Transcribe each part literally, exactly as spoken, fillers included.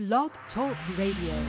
Blog Talk Radio.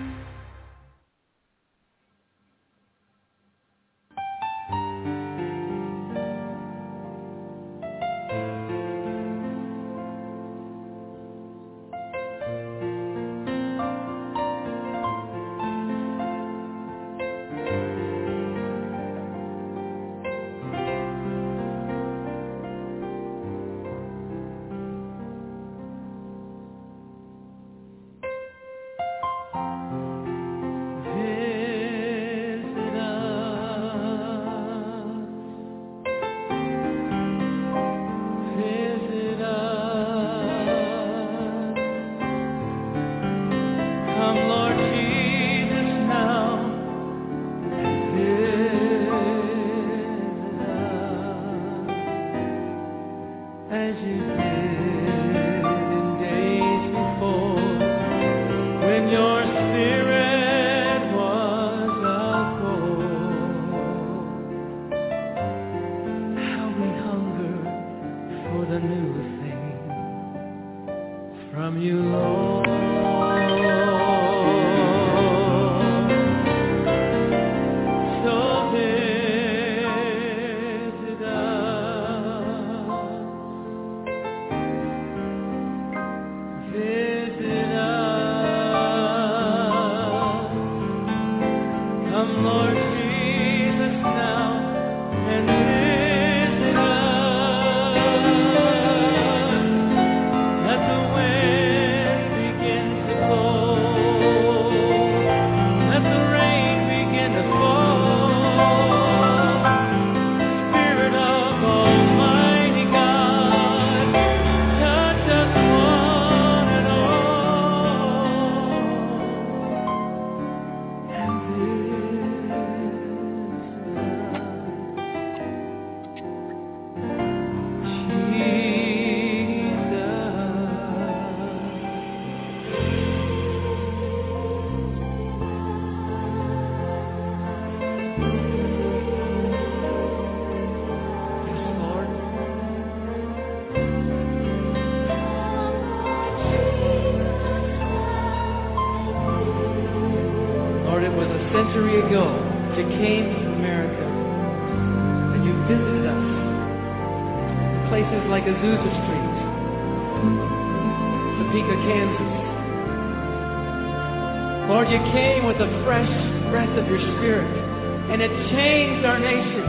You came with a fresh breath of your Spirit, and it changed our nation.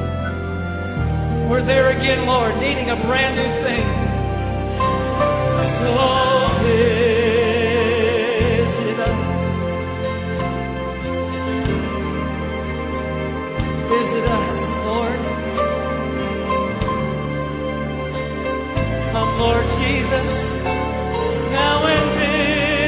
We're there again, Lord, needing a brand new thing. So visit us. Visit us, Lord. Come, Lord Jesus, now and visit.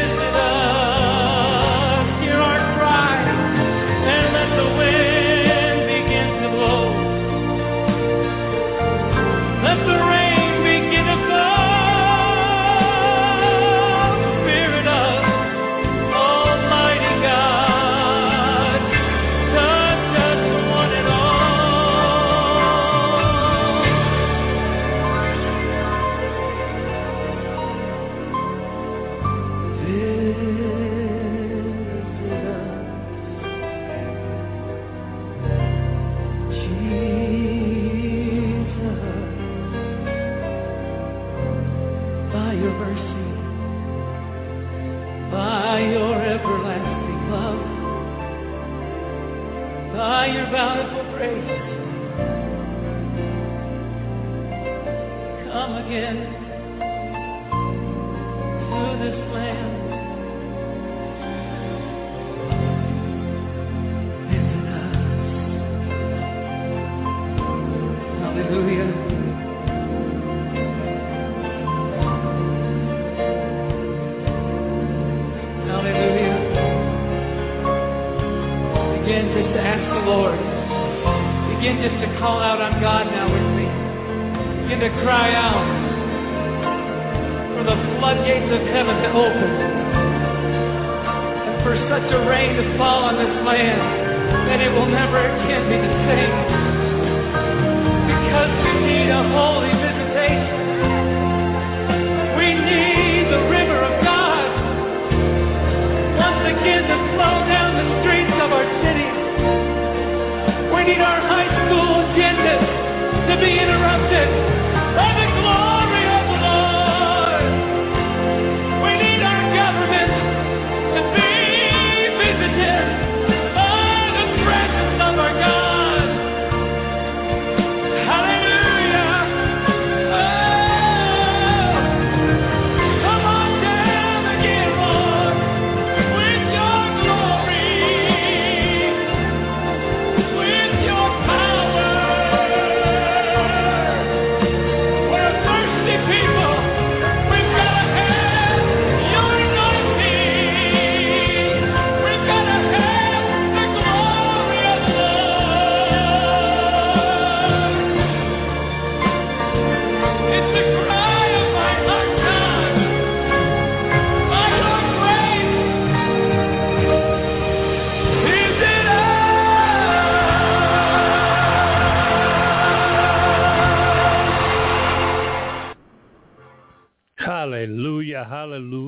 Because we need a holy visitation. We need the river of God.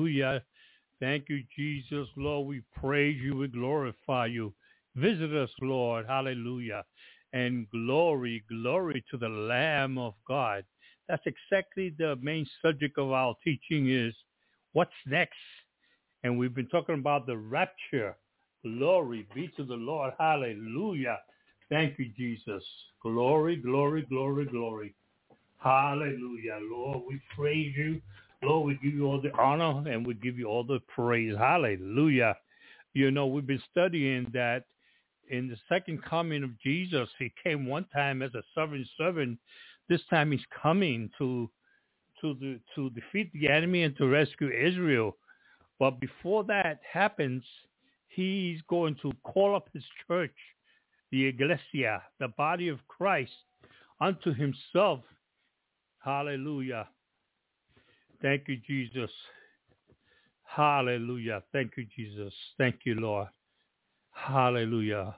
Hallelujah. Thank you, Jesus. Lord, we praise you. We glorify you. Visit us, Lord. Hallelujah. And glory, glory to the Lamb of God. That's exactly the main subject of our teaching is what's next. And we've been talking about the rapture. Glory be to the Lord. Hallelujah. Thank you, Jesus. Glory, glory, glory, glory. Hallelujah. Lord, we praise you. Lord, we give you all the honor and we give you all the praise. Hallelujah. You know, we've been studying that in the second coming of Jesus, he came one time as a sovereign servant. This time he's coming to to the to defeat the enemy and to rescue Israel. But before that happens, he's going to call up his church, the Iglesia, the body of Christ, unto himself. Hallelujah. Thank you, Jesus. Hallelujah. Thank you, Jesus. Thank you, Lord. Hallelujah.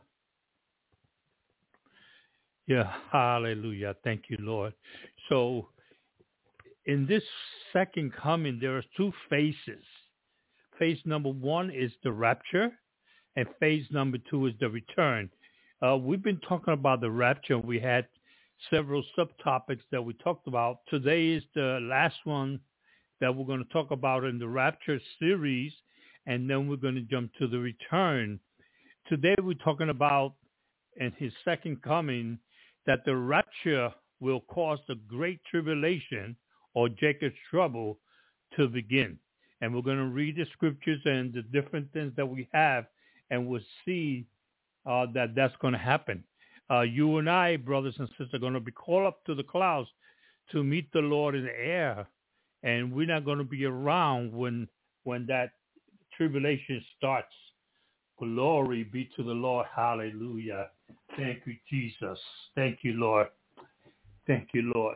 Yeah, hallelujah. Thank you, Lord. So in this second coming, there are two phases. Phase number one is the rapture, and phase number two is the return. Uh, we've been talking about the rapture. We had several subtopics that we talked about. Today is the last one that we're going to talk about in the rapture series, and then we're going to jump to the return. Today we're talking about in his second coming that the rapture will cause the great tribulation or Jacob's trouble to begin. And we're going to read the scriptures and the different things that we have, and we'll see uh, that that's going to happen. Uh, you and I, brothers and sisters, are going to be called up to the clouds to meet the Lord in the air, and we're not going to be around when when that tribulation starts. Glory be to the Lord. Hallelujah. Thank you, Jesus. Thank you, Lord. Thank you, Lord.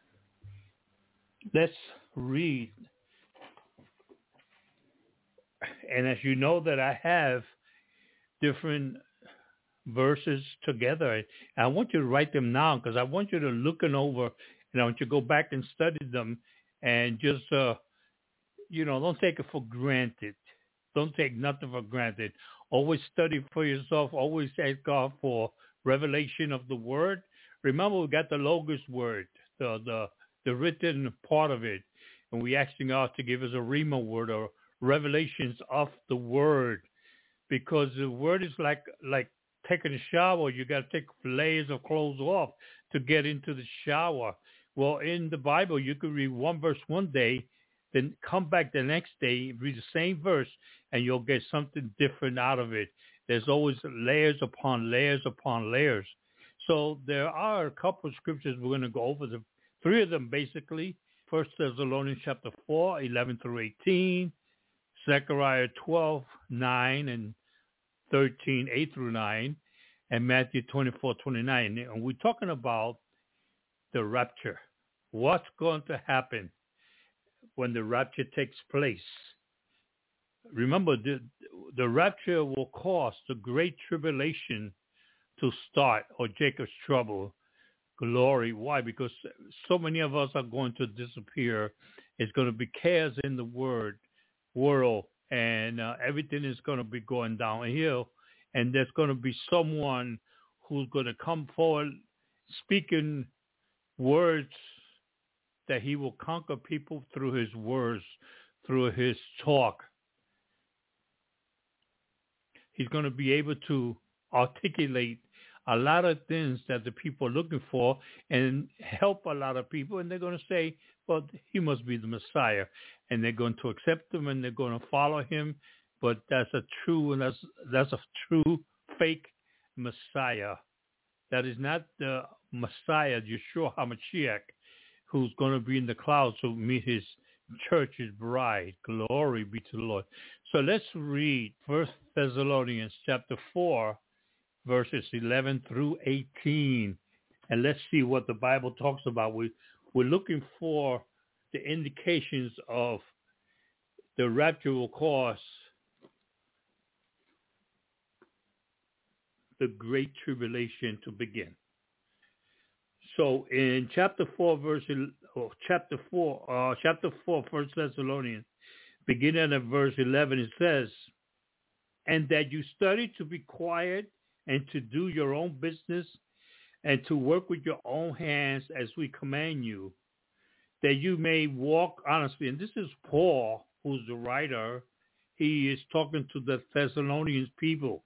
Let's read. And as you know that I have different verses together, I want you to write them down because I want you to look them over and I want you to go back and study them and just, uh, you know, don't take it for granted. Don't take nothing for granted. Always study for yourself. Always ask God for revelation of the word. Remember, we got the Logos word, the the, the written part of it. And we asking God to give us a Rhema word or revelations of the word. Because the word is like like taking a shower. You got to take layers of clothes off to get into the shower. Well, in the Bible, you could read one verse one day, then come back the next day, read the same verse, and you'll get something different out of it. There's always layers upon layers upon layers. So there are a couple of scriptures we're going to go over. The three of them basically. First Thessalonians chapter four, eleven through eighteen, Zechariah twelve, nine and thirteen, eight through nine, and Matthew twenty-four, twenty-nine. And we're talking about the rapture. What's going to happen when the rapture takes place? Remember, the, the rapture will cause the great tribulation to start, or Jacob's trouble. Glory. Why? Because so many of us are going to disappear. It's going to be chaos in the word, world, and uh, everything is going to be going downhill. And there's going to be someone who's going to come forward speaking words that he will conquer people through his words, through his talk. He's going to be able to articulate a lot of things that the people are looking for and help a lot of people. And they're going to say, well, he must be the Messiah. And they're going to accept him and they're going to follow him. But that's a true, and that's, that's a true fake Messiah. That is not the Messiah, Yeshua HaMashiach, who's going to be in the clouds to meet his church, his bride. Glory be to the Lord. So let's read First Thessalonians chapter four, verses eleven through eighteen. And let's see what the Bible talks about. We, we're looking for the indications of the rapture will cause the great tribulation to begin. So in chapter four, verse oh, chapter four, uh, chapter four, First Thessalonians, beginning at verse eleven, it says, and that you study to be quiet and to do your own business and to work with your own hands as we command you, that you may walk honestly. And this is Paul, who's the writer. He is talking to the Thessalonians people,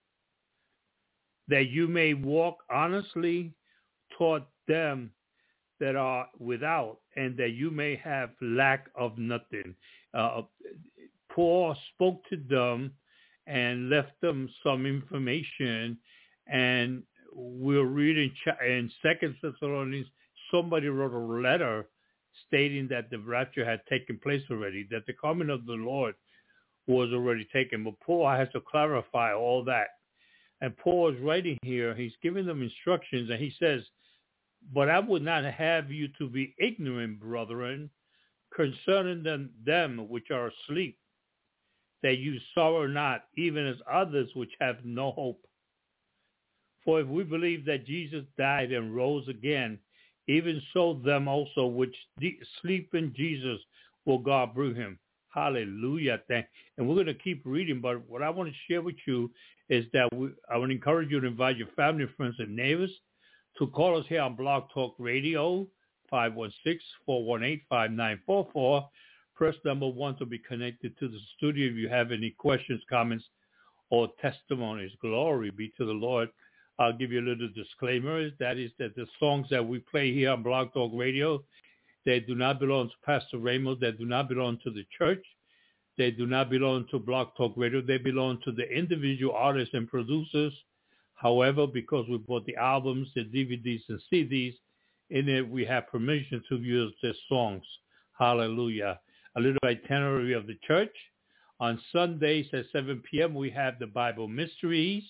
that you may walk honestly toward them that are without, and that you may have lack of nothing. Uh, Paul spoke to them and left them some information, and we're reading in Second Thessalonians, somebody wrote a letter stating that the rapture had taken place already, that the coming of the Lord was already taken. But Paul has to clarify all that. And Paul is writing here, he's giving them instructions, and he says, but I would not have you to be ignorant, brethren, concerning them, them which are asleep, that you sorrow not, even as others which have no hope. For if we believe that Jesus died and rose again, even so them also which sleep in Jesus will God bring him. Hallelujah. Thank. And we're going to keep reading, but what I want to share with you is that we, I would encourage you to invite your family, friends, and neighbors to call us here on Blog Talk Radio, five one six, four one eight, five nine four four. Press number one to be connected to the studio if you have any questions, comments, or testimonies. Glory be to the Lord. I'll give you a little disclaimer. That is that the songs that we play here on Blog Talk Radio, they do not belong to Pastor Ramos. They do not belong to the church. They do not belong to Blog Talk Radio. They belong to the individual artists and producers. However, because we bought the albums, the D V Ds, and C Ds, in it we have permission to use their songs. Hallelujah. A little itinerary of the church. On Sundays at seven p.m., we have the Bible Mysteries.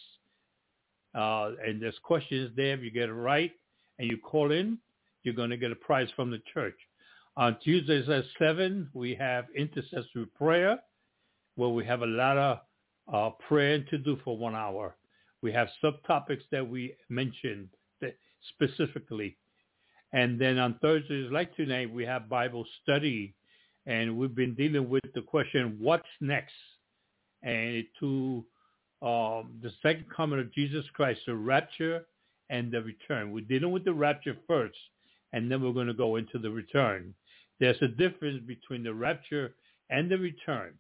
Uh, and there's questions there. If you get it right and you call in, you're going to get a prize from the church. On Tuesdays at seven, we have intercessory prayer, where we have a lot of uh, prayer to do for one hour. We have subtopics that we mentioned that specifically. And then on Thursdays, like tonight, we have Bible study. And we've been dealing with the question, what's next? And to um, the second coming of Jesus Christ, the rapture and the return. We're dealing with the rapture first, and then we're going to go into the return. There's a difference between the rapture and the return.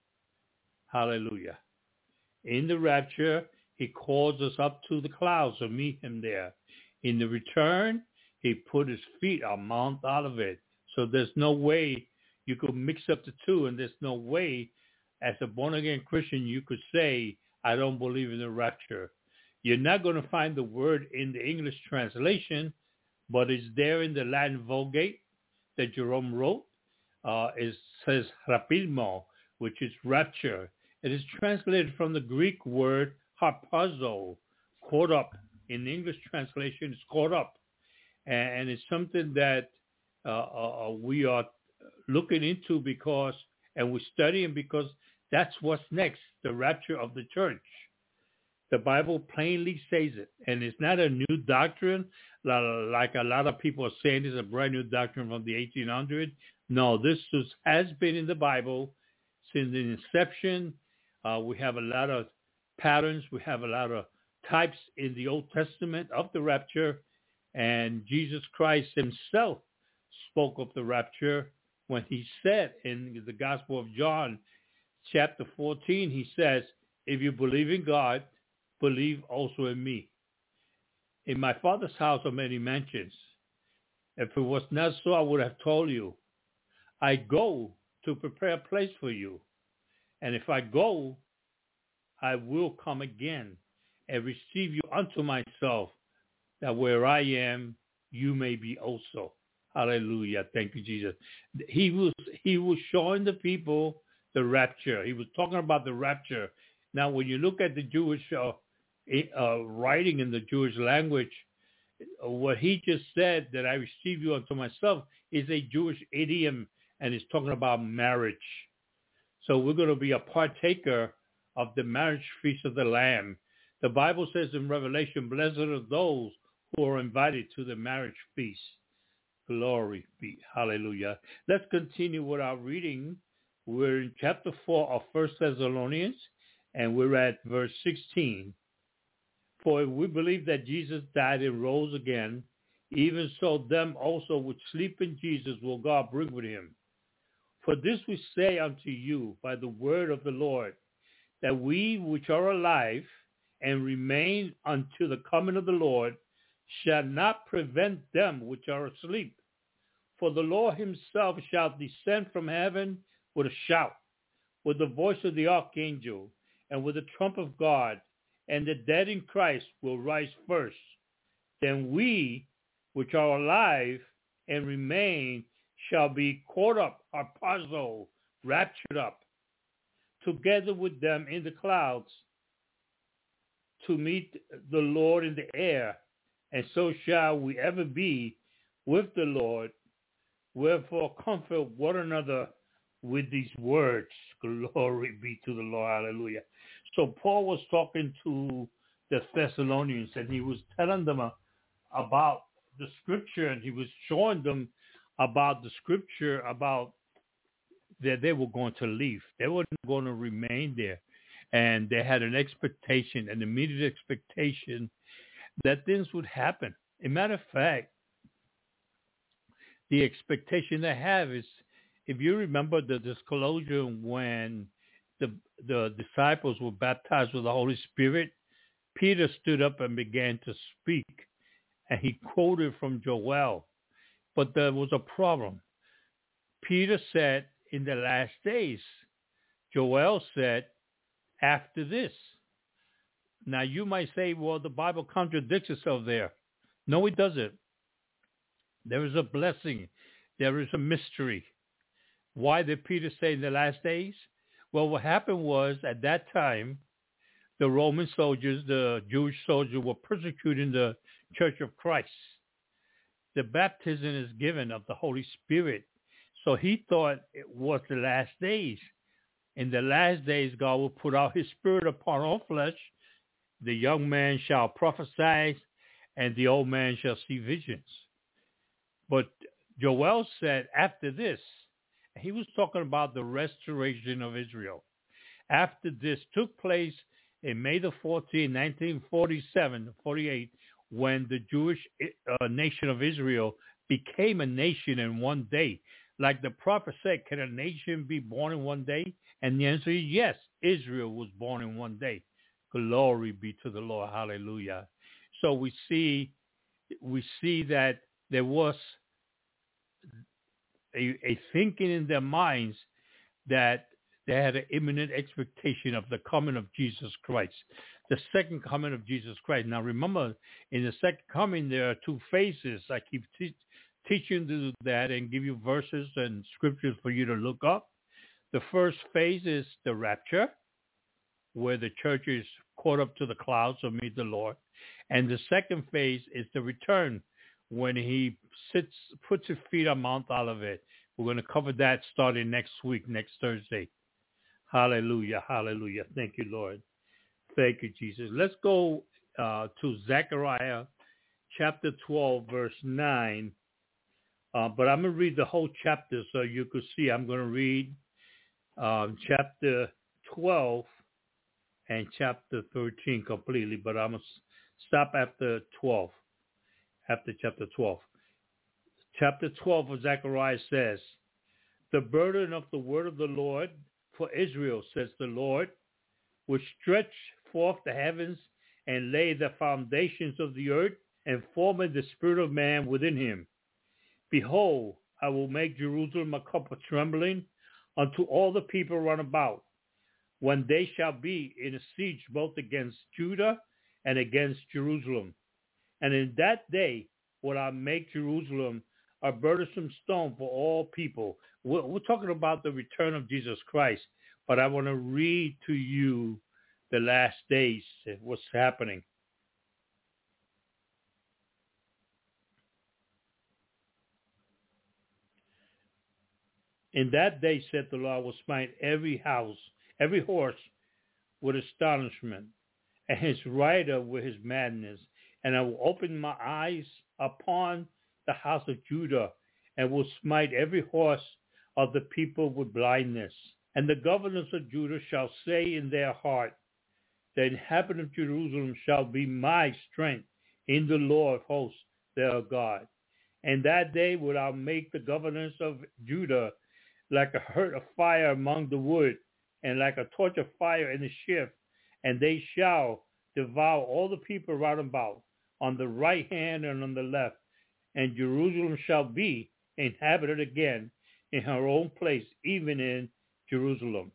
Hallelujah. In the rapture, he calls us up to the clouds to meet him there. In the return, he put his feet on Mount Olivet. So there's no way you could mix up the two, and there's no way as a born-again Christian you could say, I don't believe in the rapture. You're not going to find the word in the English translation, but it's there in the Latin Vulgate that Jerome wrote. Uh, it says rapismo, which is rapture. It is translated from the Greek word harpazo, caught up. In the English translation, it's caught up. And it's something that uh, uh, we are looking into because, and we're studying because that's what's next, the rapture of the church. The Bible plainly says it, and it's not a new doctrine like a lot of people are saying it's a brand new doctrine from the eighteen hundreds. No, this is, has been in the Bible since the inception. Uh, we have a lot of patterns. We have a lot of types in the Old Testament of the rapture, and Jesus Christ himself spoke of the rapture when he said in the Gospel of John, chapter fourteen, he says, if you believe in God, believe also in me. In my Father's house are many mansions. If it was not so, I would have told you. I go to prepare a place for you. And if I go, I will come again and receive you unto myself, that where I am, you may be also. Hallelujah. Thank you, Jesus. He was, he was showing the people the rapture. He was talking about the rapture. Now, when you look at the Jewish uh, uh, writing in the Jewish language, what he just said, that I receive you unto myself, is a Jewish idiom, and it's talking about marriage. So we're going to be a partaker of the marriage feast of the Lamb. The Bible says in Revelation, blessed are those who are invited to the marriage feast. Glory be. Hallelujah. Let's continue with our reading. We're in chapter four of First Thessalonians, and we're at verse sixteen. For if we believe that Jesus died and rose again, even so them also which sleep in Jesus will God bring with him. For this we say unto you by the word of the Lord, that we which are alive and remain unto the coming of the Lord shall not prevent them which are asleep. For the Lord himself shall descend from heaven with a shout, with the voice of the archangel, and with the trump of God, and the dead in Christ will rise first. Then we, which are alive and remain, shall be caught up, harpazo, raptured up, together with them in the clouds, to meet the Lord in the air, and so shall we ever be with the Lord. Wherefore comfort one another with these words. Glory be to the Lord. Hallelujah. So Paul was talking to the Thessalonians, and he was telling them uh, about the scripture, and he was showing them about the scripture about that they were going to leave. They were going to remain there. And they had an expectation, an immediate expectation that things would happen. As a matter of fact, the expectation they have is, if you remember the disclosure when the the disciples were baptized with the Holy Spirit, Peter stood up and began to speak, and he quoted from Joel. But there was a problem. Peter said, in the last days. Joel said, after this. Now you might say, well, the Bible contradicts itself there. No, it doesn't. There is a blessing. There is a mystery. Why did Peter say in the last days? Well, what happened was, at that time, the Roman soldiers, the Jewish soldiers, were persecuting the Church of Christ. The baptism is given of the Holy Spirit. So he thought it was the last days. In the last days, God will put out his spirit upon all flesh. The young man shall prophesy, and the old man shall see visions. But Joel said, after this, he was talking about the restoration of Israel. After this took place in May the fourteenth, nineteen forty-seven, forty-eight, when the Jewish uh, nation of Israel became a nation in one day. Like the prophet said, can a nation be born in one day? And the answer is yes, Israel was born in one day. Glory be to the Lord. Hallelujah. So we see, we see that there was a, a thinking in their minds that they had an imminent expectation of the coming of Jesus Christ, the second coming of Jesus Christ. Now remember, in the second coming, there are two phases. I keep te- teaching you that and give you verses and scriptures for you to look up. The first phase is the rapture, where the church is caught up to the clouds to meet the Lord. And the second phase is the return, when he sits, puts his feet on Mount Olivet. We're going to cover that starting next week, next Thursday. Hallelujah, hallelujah. Thank you, Lord. Thank you, Jesus. Let's go uh, to Zechariah chapter twelve, verse nine. Uh, but I'm going to read the whole chapter so you can see. I'm going to read um, chapter twelve and chapter thirteen completely, but I'm going to stop after twelve, after chapter twelve. Chapter twelve of Zechariah says, the burden of the word of the Lord for Israel, says the Lord, will stretch forth the heavens and lay the foundations of the earth and form the spirit of man within him. Behold, I will make Jerusalem a cup of trembling unto all the people round about, when they shall be in a siege both against Judah and against Jerusalem. And in that day will I make Jerusalem a burdensome stone for all people. We're, we're talking about the return of Jesus Christ, but I want to read to you the last days, what's happening. In that day, said the Lord, will smite every house, every horse with astonishment, and his rider with his madness. And I will open my eyes upon the house of Judah, and will smite every horse of the people with blindness. And the governors of Judah shall say in their heart, the inhabitant of Jerusalem shall be my strength in the Lord of hosts, their God. And that day will I make the governors of Judah like a hearth of fire among the wood, and like a torch of fire in the shift, and they shall devour all the people round about, on the right hand and on the left. And Jerusalem shall be inhabited again in her own place, even in Jerusalem.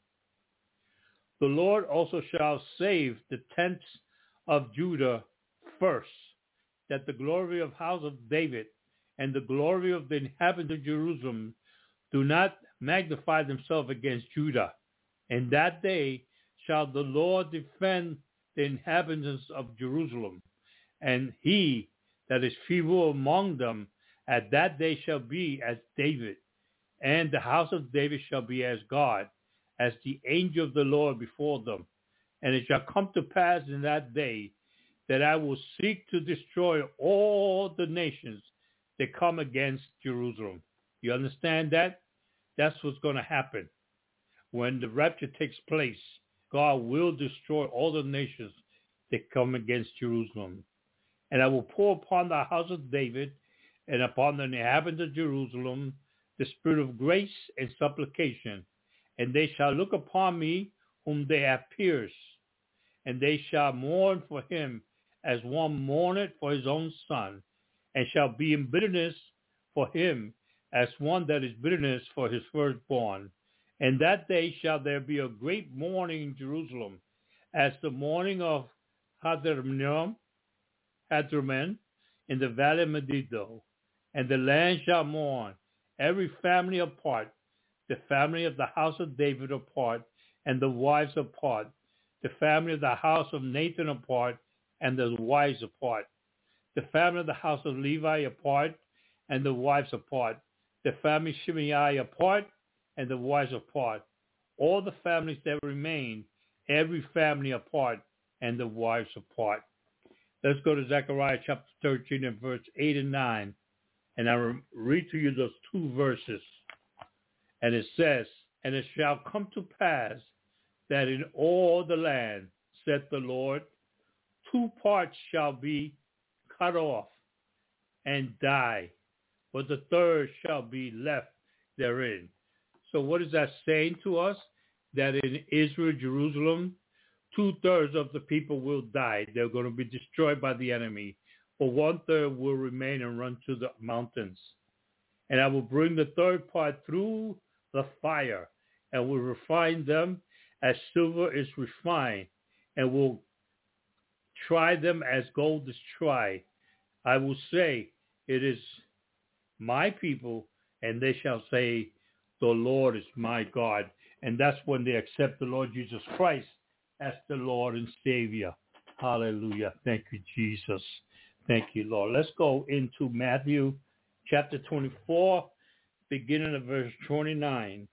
The Lord also shall save the tents of Judah first, that the glory of house of David and the glory of the inhabitants of Jerusalem do not magnify themselves against Judah. And that day shall the Lord defend the inhabitants of Jerusalem, and he that is feeble among them at that day shall be as David, and the house of David shall be as God, as the angel of the Lord before them. And it shall come to pass in that day that I will seek to destroy all the nations that come against Jerusalem. You understand that? That's what's going to happen. When the rapture takes place, God will destroy all the nations that come against Jerusalem. And I will pour upon the house of David and upon the inhabitants of Jerusalem the spirit of grace and supplication. And they shall look upon me whom they have pierced. And they shall mourn for him as one mourneth for his own son, and shall be in bitterness for him as one that is bitterness for his firstborn. And that day shall there be a great mourning in Jerusalem, as the mourning of Hadramim, Hadramen in the valley of Megiddo. And the land shall mourn, every family apart, the family of the house of David apart, and the wives apart, the family of the house of Nathan apart, and the wives apart, the family of the house of Levi apart, and the wives apart, the family of Shimei apart, and the wives apart, all the families that remain, every family apart, and the wives apart. Let's go to Zechariah chapter thirteen and verse eight and nine, and I will read to you those two verses. And it says, and it shall come to pass that in all the land, saith the Lord, two parts shall be cut off and die, but the third shall be left therein. So what is that saying to us? That in Israel, Jerusalem, two-thirds of the people will die. They're going to be destroyed by the enemy. But one-third will remain and run to the mountains. And I will bring the third part through the fire, and will refine them as silver is refined, and will try them as gold is tried. I will say, it is my people, and they shall say, the Lord is my God. And that's when they accept the Lord Jesus Christ as the Lord and Savior. Hallelujah. Thank you, Jesus. Thank you, Lord. Let's go into Matthew chapter twenty-four, beginning of verse twenty-nine.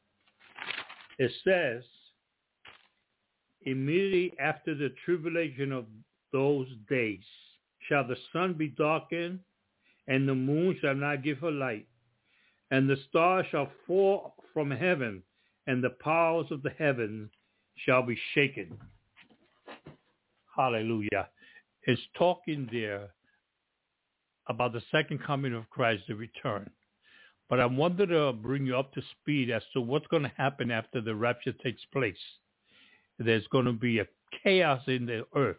It says, immediately after the tribulation of those days shall the sun be darkened, and the moon shall not give her light, and the stars shall fall from heaven, and the powers of the heavens shall be shaken. Hallelujah. It's talking there about the second coming of Christ, the return. But I wanted to bring you up to speed as to what's going to happen after the rapture takes place. There's going to be a chaos in the earth,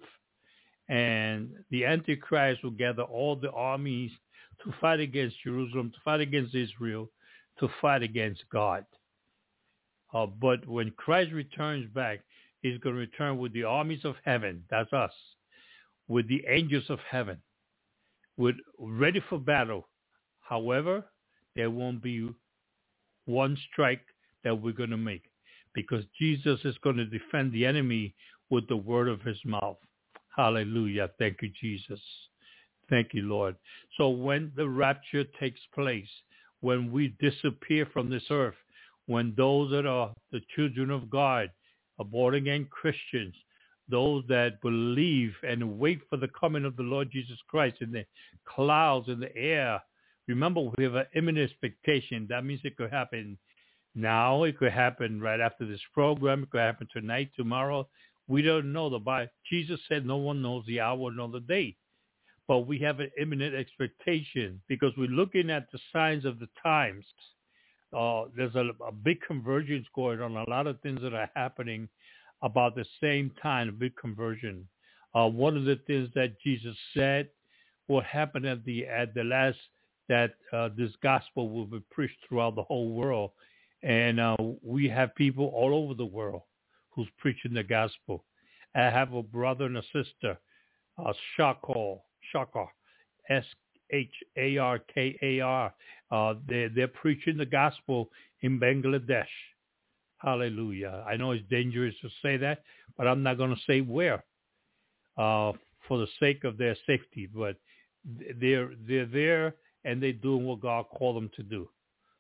and the Antichrist will gather all the armies to fight against Jerusalem, to fight against Israel, to fight against God. Uh, but when Christ returns back, he's going to return with the armies of heaven, that's us, with the angels of heaven, with ready for battle. However, there won't be one strike that we're going to make, because Jesus is going to defend the enemy with the word of his mouth. Hallelujah. Thank you, Jesus. Thank you, Lord. So when the rapture takes place, when we disappear from this earth, when those that are the children of God, are born-again Christians, those that believe and wait for the coming of the Lord Jesus Christ in the clouds in the air, remember, we have an imminent expectation. That means it could happen Now it could happen right after this program. It could happen tonight, tomorrow. We don't know. The Bible, Jesus said no one knows the hour nor the day. But we have an imminent expectation because we're looking at the signs of the times. Uh, there's a, a big convergence going on, a lot of things that are happening about the same time, a big conversion. Uh, one of the things that Jesus said will happen at the at the last, that uh, this gospel will be preached throughout the whole world. And uh, we have people all over the world who's preaching the gospel. I have a brother and a sister, uh, Shakar, Shakar, S H A R K A R. Uh, they're, they're preaching the gospel in Bangladesh. Hallelujah. I know it's dangerous to say that, but I'm not going to say where uh, for the sake of their safety. But they're, they're there, and they're doing what God called them to do.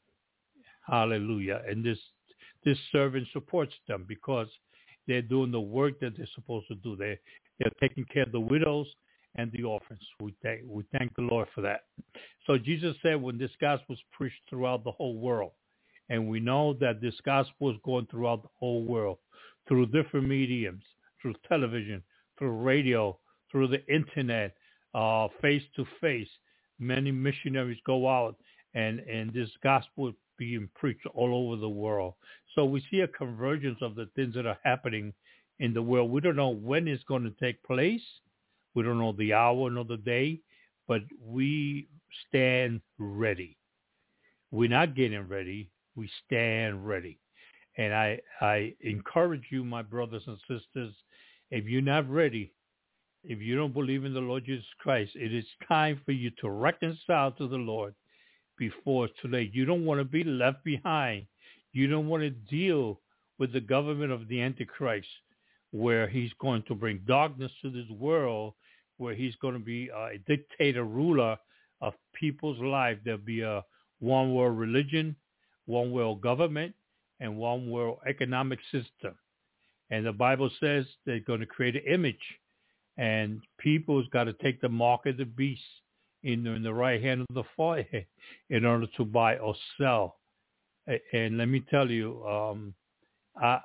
Hallelujah. And this this servant supports them because they're doing the work that they're supposed to do. They, they're taking care of the widows and the orphans. We thank, we thank the Lord for that. So Jesus said when this gospel was preached throughout the whole world, and we know that this gospel is going throughout the whole world through different mediums, through television, through radio, through the internet, uh, face-to-face. Many missionaries go out, and, and this gospel is being preached all over the world. So we see a convergence of the things that are happening in the world. We don't know when it's going to take place. We don't know the hour nor the day, but we stand ready. We're not getting ready. We stand ready. And I, I encourage you, my brothers and sisters, if you're not ready, if you don't believe in the Lord Jesus Christ, it is time for you to reconcile to the Lord before it's too late. You don't want to be left behind. You don't want to deal with the government of the Antichrist, where he's going to bring darkness to this world, where he's going to be a dictator ruler of people's life. There'll be a one world religion, one world government, and one world economic system. And the Bible says they're going to create an image, and people's got to take the mark of the beast in the, in the right hand of the forehead in order to buy or sell. And let me tell you, um, I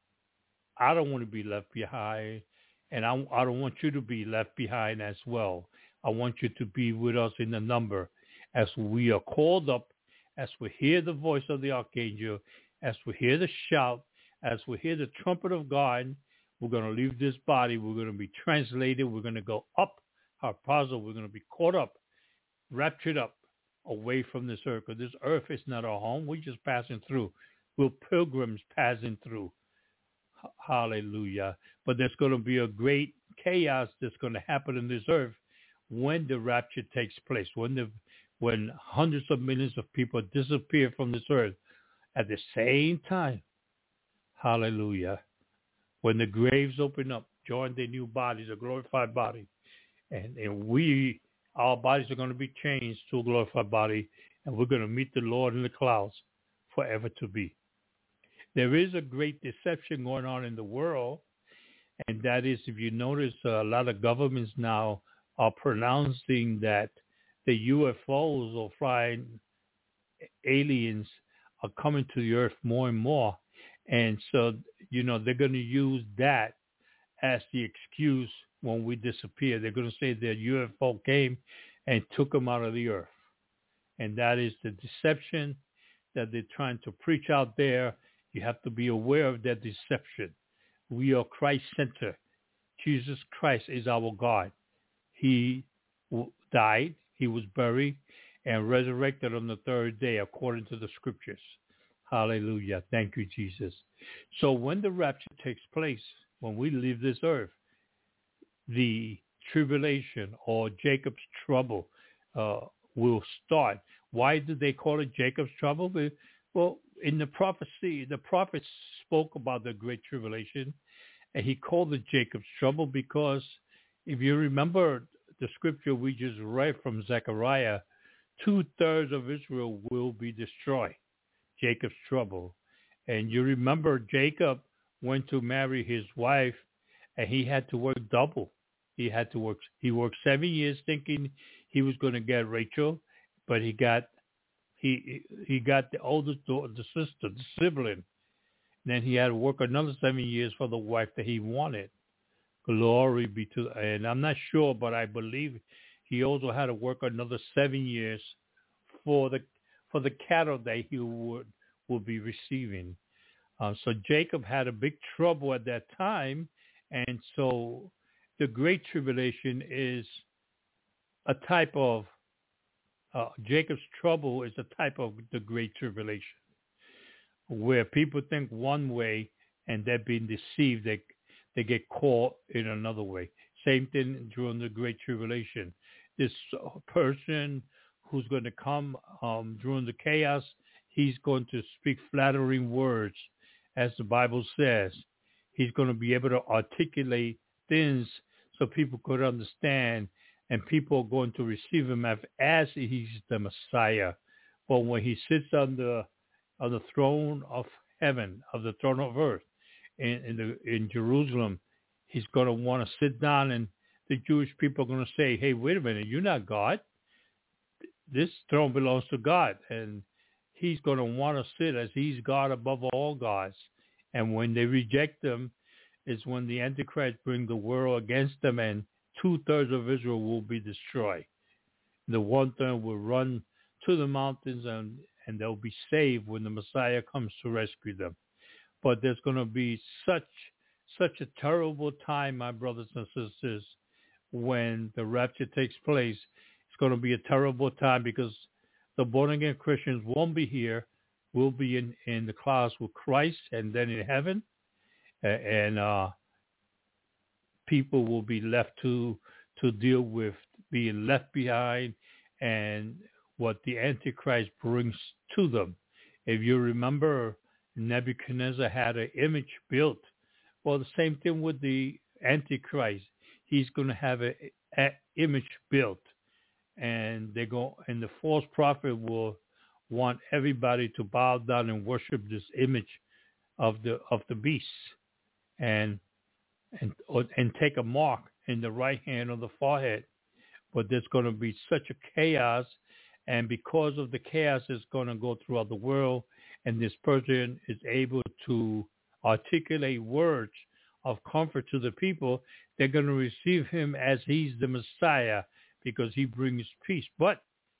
I don't want to be left behind, and I, I don't want you to be left behind as well. I want you to be with us in the number as we are called up, as we hear the voice of the archangel, as we hear the shout, as we hear the trumpet of God. We're going to leave this body. We're going to be translated. We're going to go up our puzzle. We're going to be caught up, raptured up away from this earth. Because this earth is not our home. We're just passing through. We're pilgrims passing through. H- Hallelujah. But there's going to be a great chaos that's going to happen in this earth when the rapture takes place, when the when hundreds of millions of people disappear from this earth at the same time. Hallelujah. When the graves open up, join their new bodies, a glorified body. And, and we, our bodies are going to be changed to a glorified body, and we're going to meet the Lord in the clouds forever to be. There is a great deception going on in the world, and that is, if you notice, a lot of governments now are pronouncing that the U F Os or flying aliens are coming to the earth more and more. And so, you know, they're going to use that as the excuse when we disappear. They're going to say that U F O came and took them out of the earth. And that is the deception that they're trying to preach out there. You have to be aware of that deception. We are Christ-centered. Jesus Christ is our God. He died, he was buried, and resurrected on the third day according to the scriptures. Hallelujah. Thank you, Jesus. So when the rapture takes place, when we leave this earth, the tribulation or Jacob's trouble uh, will start. Why did they call it Jacob's trouble? Well, in the prophecy, the prophets spoke about the great tribulation, and he called it Jacob's trouble because if you remember the scripture we just read from Zechariah, two-thirds of Israel will be destroyed. Jacob's trouble. And you remember Jacob went to marry his wife, and he had to work double. He had to work, he worked seven years thinking he was going to get Rachel, but he got, he he got the oldest daughter, the sister, the sibling. Then he had to work another seven years for the wife that he wanted. Glory be to, and I'm not sure, but I believe he also had to work another seven years for the for the cattle that he would would be receiving. Uh, so Jacob had a big trouble at that time, and so the Great Tribulation is a type of uh, Jacob's trouble is a type of the Great Tribulation, where people think one way and they're being deceived. They they get caught in another way. Same thing during the Great Tribulation. This person who's going to come um, during the chaos, he's going to speak flattering words, as the Bible says. He's going to be able to articulate things so people could understand, and people are going to receive him as, as he's the Messiah. But when he sits on the on the throne of heaven, of the throne of earth, in in, the, in Jerusalem, he's going to want to sit down, and the Jewish people are going to say, "Hey, wait a minute, you're not God. This throne belongs to God," and he's going to want to sit as he's God above all gods. And when they reject him, is when the Antichrist brings the world against them, and two-thirds of Israel will be destroyed. The one-third will run to the mountains, and, and they'll be saved when the Messiah comes to rescue them. But there's going to be such such a terrible time, my brothers and sisters, when the rapture takes place. It's going to be a terrible time because the born-again Christians won't be here. We'll be in, in the clouds with Christ and then in heaven. And uh, people will be left to to deal with being left behind and what the Antichrist brings to them. If you remember, Nebuchadnezzar had an image built. Well, the same thing with the Antichrist. He's going to have an image built, and they go, and the false prophet will want everybody to bow down and worship this image of the of the beast, and and and take a mark in the right hand or the forehead. But there's going to be such a chaos, and because of the chaos that's going to go throughout the world, and this person is able to articulate words of comfort to the people, they're going to receive him as he's the Messiah because he brings peace. But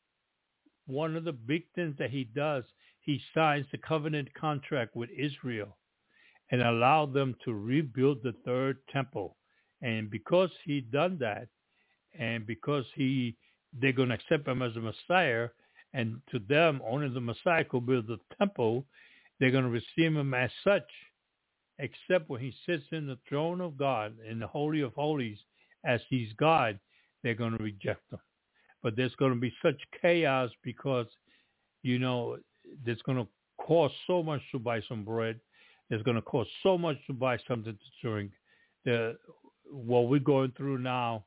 one of the big things that he does, he signs the covenant contract with Israel and allowed them to rebuild the third temple. And because he done that, and because he they're going to accept him as a Messiah, and to them only the Messiah could build the temple, they're going to receive him as such, except when he sits in the throne of God, in the Holy of Holies, as he's God, they're going to reject him. But there's going to be such chaos because, you know, there's going to cost so much to buy some bread. There's going to cost so much to buy something to drink. The what we're going through now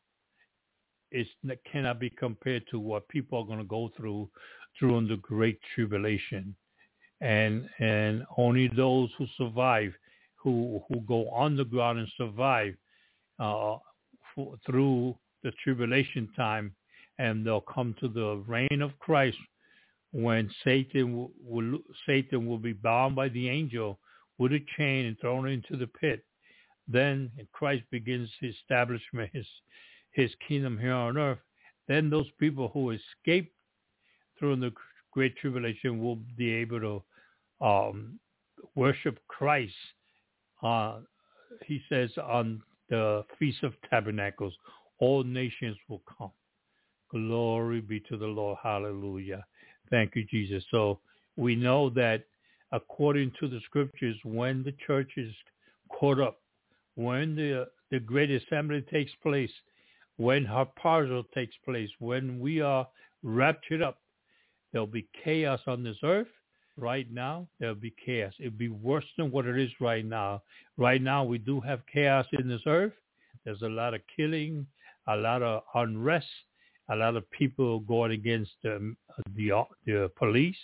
is cannot be compared to what people are going to go through during the Great Tribulation, and and only those who survive, who who go underground and survive uh, for, through the tribulation time, and they'll come to the reign of Christ when Satan will, will Satan will be bound by the angel with a chain and thrown into the pit. Then Christ begins his establishment, his his kingdom here on earth. Then those people who escape through the Great Tribulation will be able to um, worship Christ. Uh, he says on the Feast of Tabernacles, all nations will come. Glory be to the Lord. Hallelujah. Thank you, Jesus. So we know that according to the scriptures, when the church is caught up, when the the great assembly takes place, when harpazo takes place, when we are raptured up, there'll be chaos on this earth. Right now, there'll be chaos. It'll be worse than what it is right now. Right now, we do have chaos in this earth. There's a lot of killing, a lot of unrest, a lot of people going against the, the, the police,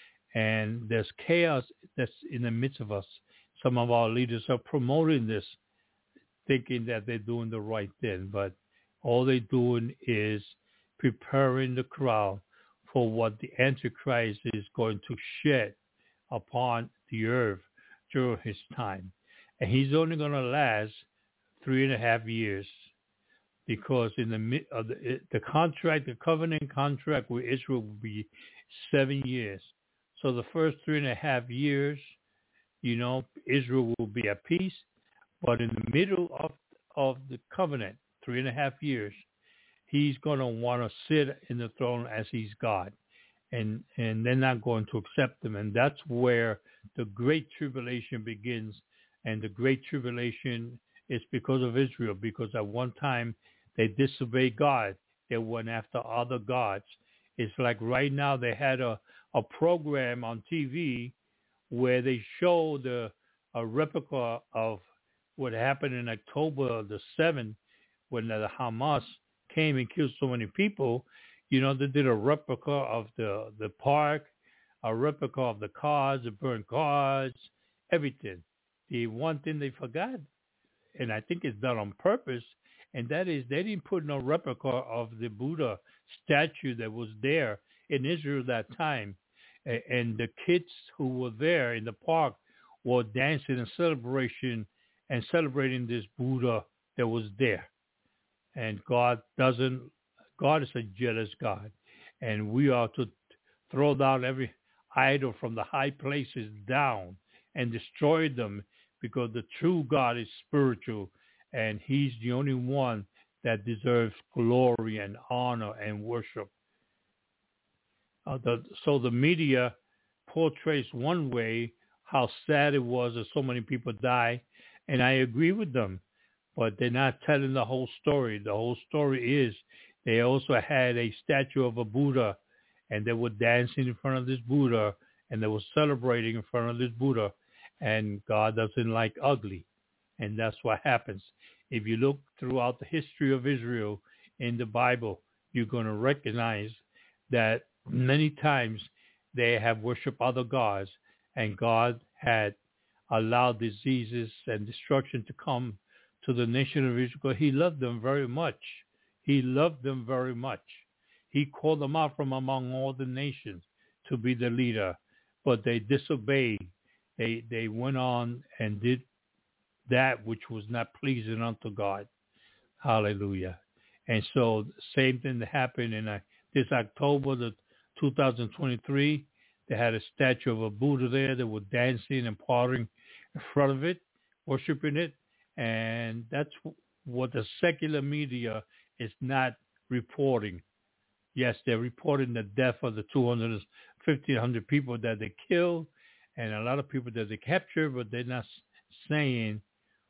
and there's chaos that's in the midst of us. Some of our leaders are promoting this, thinking that they're doing the right thing, but all they're doing is preparing the crowd for what the Antichrist is going to shed upon the earth during his time. And he's only going to last three and a half years because in the mid of the, the contract, the covenant contract with Israel will be seven years. So the first three and a half years, you know, Israel will be at peace. But in the middle of, of the covenant, three and a half years, he's going to want to sit in the throne as he's God. And and they're not going to accept him. And that's where the Great Tribulation begins. And the Great Tribulation is because of Israel, because at one time they disobeyed God. They went after other gods. It's like right now they had a, a program on T V where they showed a, a replica of what happened in October the seventh when the Hamas came and killed so many people. You know, they did a replica of the, the park, a replica of the cars, the burned cars, everything. The one thing they forgot, and I think it's done on purpose, and that is they didn't put no replica of the Buddha statue that was there in Israel that time. And the kids who were there in the park were dancing in celebration and celebrating this Buddha that was there. And God doesn't, God is a jealous God. And we are to throw down every idol from the high places down and destroy them, because the true God is spiritual and he's the only one that deserves glory and honor and worship. Uh, the, so the media portrays one way how sad it was that so many people died, and I agree with them, but they're not telling the whole story. The whole story is they also had a statue of a Buddha, and they were dancing in front of this Buddha, and they were celebrating in front of this Buddha, and God doesn't like ugly, and that's what happens. If you look throughout the history of Israel in the Bible, you're going to recognize that many times they have worshiped other gods, and God had allowed diseases and destruction to come to the nation of Israel. He loved them very much. He loved them very much. He called them out from among all the nations to be the leader, but they disobeyed. They they went on and did that which was not pleasing unto God. Hallelujah. And so same thing that happened in uh, this October the two thousand twenty-three. They had a statue of a Buddha there. They were dancing and partying in front of it, worshiping it. And that's what the secular media is not reporting. Yes, they're reporting the death of the two hundred, fifteen hundred people that they killed and a lot of people that they captured, but they're not saying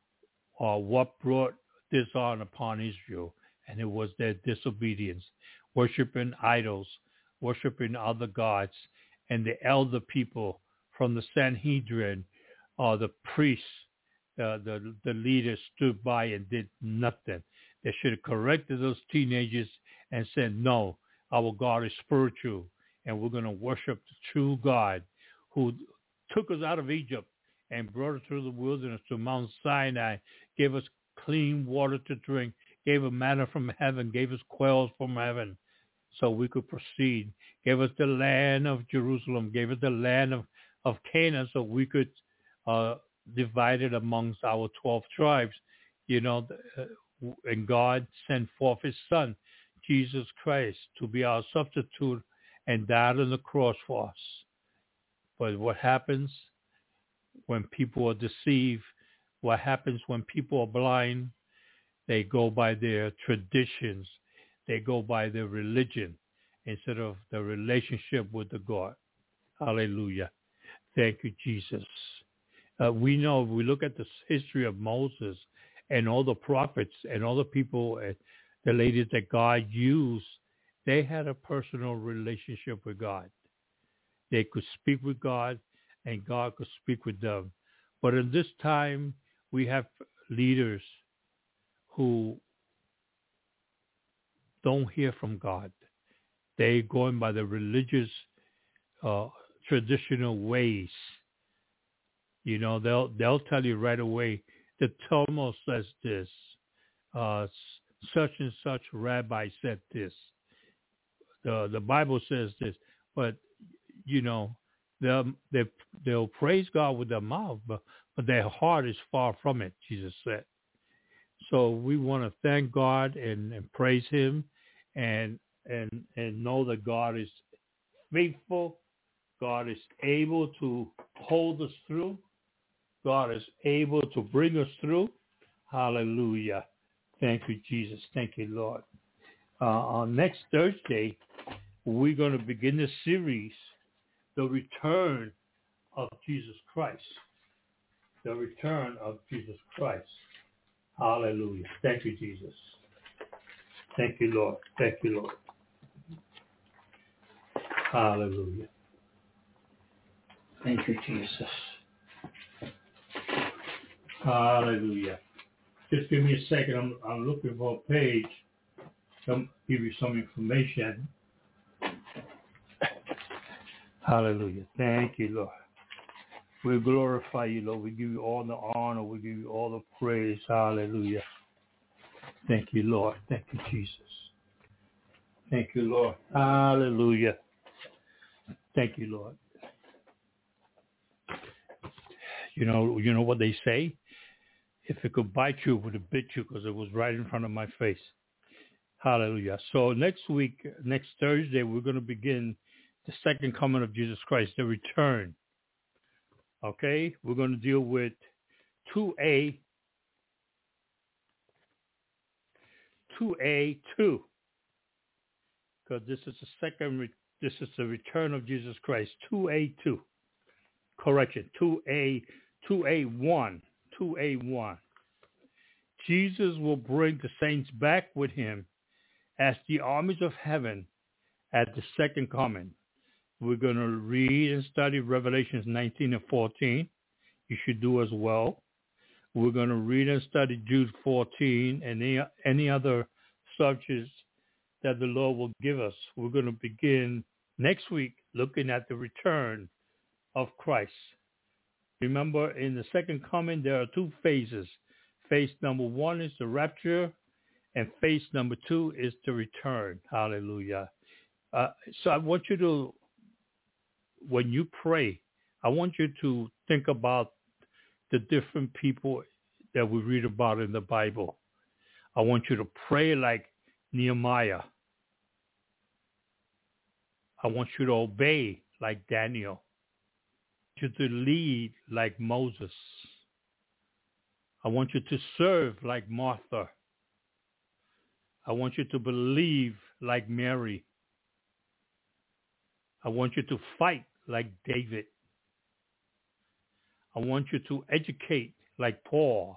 uh, what brought this on upon Israel. And it was their disobedience, worshiping idols, worshiping other gods, and the elder people from the Sanhedrin, or uh, the priests, uh, the the leaders stood by and did nothing. They should have corrected those teenagers and said, no, our God is spiritual, and we're going to worship the true God who took us out of Egypt and brought us through the wilderness to Mount Sinai, gave us clean water to drink, gave us manna from heaven, gave us quails from heaven so we could proceed, gave us the land of Jerusalem, gave us the land of, of Canaan so we could uh, divide it amongst our twelve tribes. You know, uh, and God sent forth his son, Jesus Christ, to be our substitute and died on the cross for us. But what happens when people are deceived? What happens when people are blind? They go by their traditions. They go by their religion instead of the relationship with the God. Hallelujah. Thank you, Jesus. Uh, we know, if we look at the history of Moses and all the prophets and all the people, uh, the ladies that God used, they had a personal relationship with God. They could speak with God, and God could speak with them. But in this time, we have leaders who don't hear from God. They're going by the religious, uh, traditional ways. You know, they'll they'll tell you right away, the Talmud says this, uh, such and such rabbi said this. the the Bible says this, but you know, they'll they they'll praise God with their mouth, but but their heart is far from it. Jesus said. So we want to thank God and, and praise Him, and and and know that God is faithful. God is able to hold us through. God is able to bring us through. Hallelujah. Thank you, Jesus. Thank you, Lord. Uh, on next Thursday, we're going to begin the series, The Return of Jesus Christ. The Return of Jesus Christ. Hallelujah. Thank you, Jesus. Thank you, Lord. Thank you, Lord. Hallelujah. Thank you, Jesus. Hallelujah. Just give me a second. I'm, I'm looking for a page. Some give you some information. Hallelujah. Thank you, Lord. We glorify you, Lord. We give you all the honor. We give you all the praise. Hallelujah. Thank you, Lord. Thank you, Jesus. Thank you, Lord. Hallelujah. Thank you, Lord. You know, you know what they say? If it could bite you, it would have bit you, because it was right in front of my face. Hallelujah. So next week, next Thursday, we're going to begin the second coming of Jesus Christ, the return. Okay? We're going to deal with two A, two A two, because this is the second, re- this is the return of Jesus Christ, two A two. Correction, two A, two A one, two A one. Jesus will bring the saints back with him as the armies of heaven at the second coming. We're going to read and study Revelations nineteen and fourteen. You should do as well. We're going to read and study Jude fourteen and any, any other subjects that the Lord will give us. We're going to begin next week looking at the return of Christ. Remember, in the second coming, there are two phases. Phase number one is the rapture, and phase number two is the return. Hallelujah. Uh, so I want you to, when you pray, I want you to think about the different people that we read about in the Bible. I want you to pray like Nehemiah. I want you to obey like Daniel. I want you to lead like Moses. I want you to serve like Martha. I want you to believe like Mary. I want you to fight like David. I want you to educate like Paul.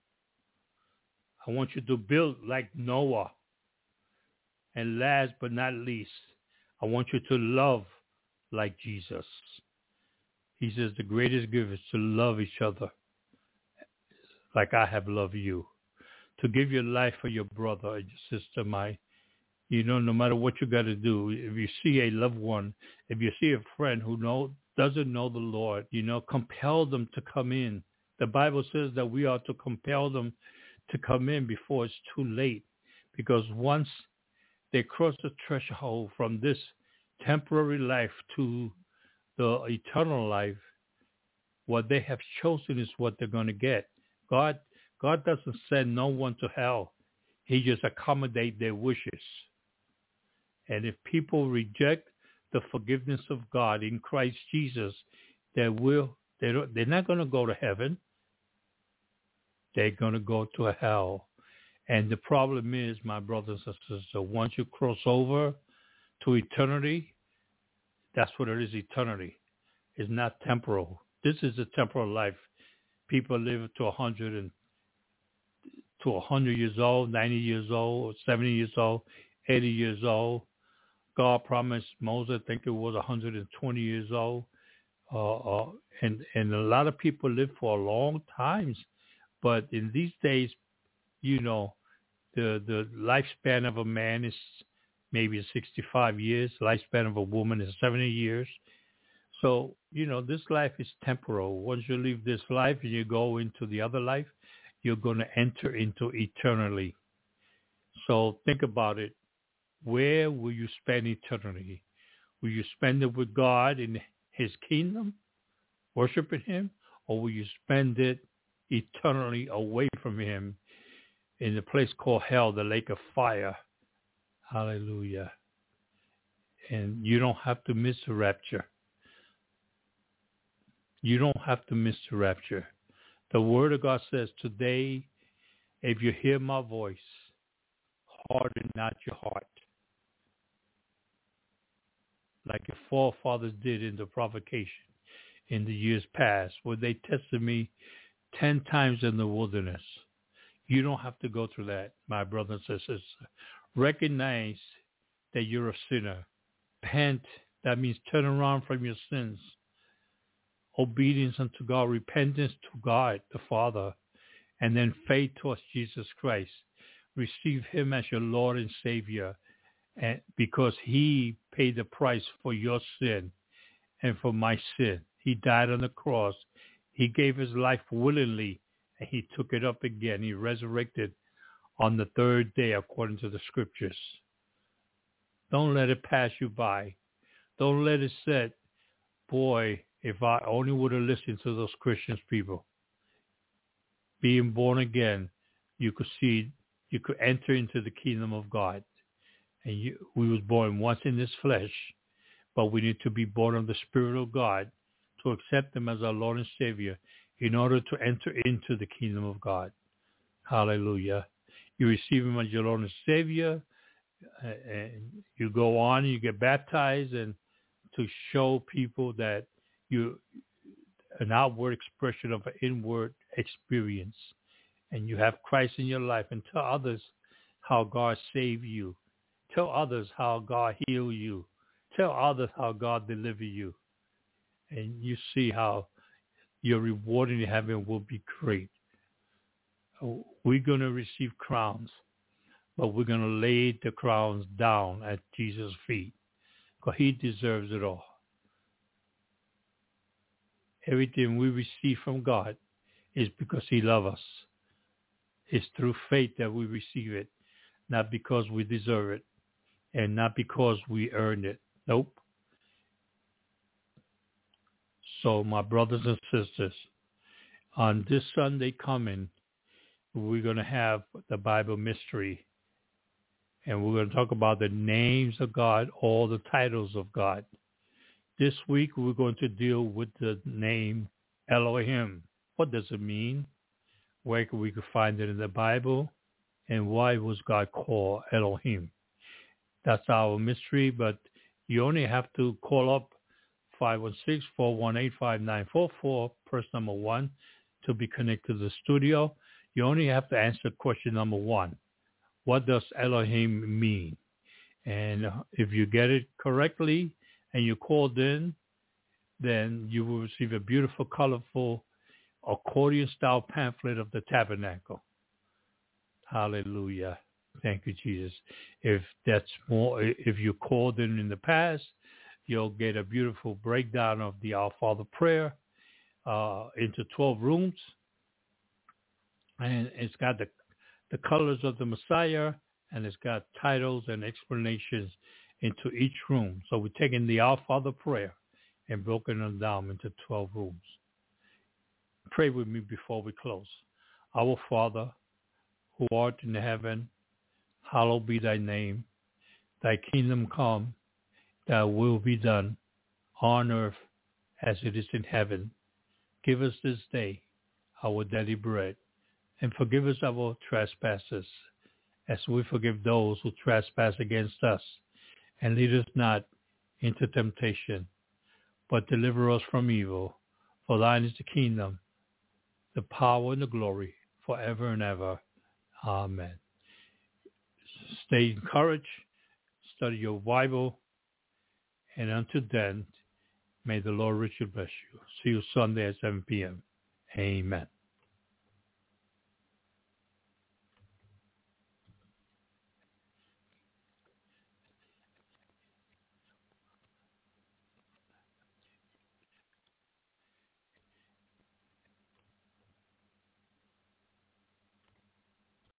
I want you to build like Noah. And last but not least, I want you to love like Jesus. He says the greatest gift is to love each other like I have loved you. To give your life for your brother or your sister, my, you know, no matter what you got to do, if you see a loved one, if you see a friend who know, doesn't know the Lord, you know, compel them to come in. The Bible says that we are to compel them to come in before it's too late, because once they cross the threshold from this temporary life to the eternal life, what they have chosen is what they're going to get. God, God doesn't send no one to hell. He just accommodates their wishes. And if people reject the forgiveness of God in Christ Jesus, they will, they don't, they're not going to go to heaven. They're going to go to hell. And the problem is, my brothers and sisters, once you cross over to eternity, that's what it is, eternity. It's not temporal. This is a temporal life. People live to one hundred and to one hundred years old, ninety years old, seventy years old, eighty years old. God promised Moses, I think it was one hundred twenty years old. Uh, uh, and, and a lot of people live for a long times. But in these days, you know, the, the lifespan of a man is maybe sixty-five years. Lifespan of a woman is seventy years. So, you know, this life is temporal. Once you leave this life and you go into the other life, you're going to enter into eternally. So think about it. Where will you spend eternity? Will you spend it with God in his kingdom, worshiping him, or will you spend it eternally away from him in the place called hell, the lake of fire? Hallelujah. And you don't have to miss the rapture. You don't have to miss the rapture. The word of God says, today, if you hear my voice, harden not your heart. Like your forefathers did in the provocation in the years past, where they tested me ten times in the wilderness. You don't have to go through that, my brothers and sisters. Recognize that you're a sinner. Repent, that means turn around from your sins. Obedience unto God, repentance to God the Father, and then faith towards Jesus Christ. Receive him as your Lord and Savior, and because he paid the price for your sin and for my sin. He died on the cross. He gave his life willingly, and he took it up again. He resurrected on the third day according to the scriptures. Don't let it pass you by. Don't let it sit, boy, if I only would have listened to those Christians people. Being born again, you could see, you could enter into the kingdom of God. And you, we was born once in this flesh, but we need to be born of the Spirit of God to accept him as our Lord and Savior in order to enter into the kingdom of God. Hallelujah. You receive him as your Lord and Savior, uh, and you go on and you get baptized, and to show people that you an outward expression of an inward experience, and you have Christ in your life, and tell others how God saved you. Tell others how God healed you. Tell others how God delivered you. And you see how your reward in heaven will be great. We're going to receive crowns, but we're going to lay the crowns down at Jesus' feet, because he deserves it all. Everything we receive from God is because he loves us. It's through faith that we receive it, not because we deserve it, and not because we earned it. Nope. So, my brothers and sisters, on this Sunday coming, we're going to have the Bible mystery, and we're going to talk about the names of God, all the titles of God. This week, we're going to deal with the name Elohim. What does it mean? Where can we find it in the Bible? And why was God called Elohim? That's our mystery, but you only have to call up five one six, four one eight, five nine four four, person number one, to be connected to the studio. You only have to answer question number one. What does Elohim mean? And if you get it correctly and you called in, then you will receive a beautiful, colorful accordion-style pamphlet of the tabernacle. Hallelujah. Thank you, Jesus. If that's more, if you called in in the past, you'll get a beautiful breakdown of the Our Father prayer uh, into twelve rooms. And it's got the, the colors of the Messiah, and it's got titles and explanations into each room. So we're taking the Our Father prayer and broken them down into twelve rooms. Pray with me before we close. Our Father, who art in heaven, hallowed be thy name. Thy kingdom come, thy will be done, on earth as it is in heaven. Give us this day our daily bread, and forgive us our trespasses, as we forgive those who trespass against us. And lead us not into temptation, but deliver us from evil. For thine is the kingdom, the power, and the glory, forever and ever. Amen. Stay encouraged, study your Bible, and until then, may the Lord richly bless you. See you Sunday at seven p.m. Amen.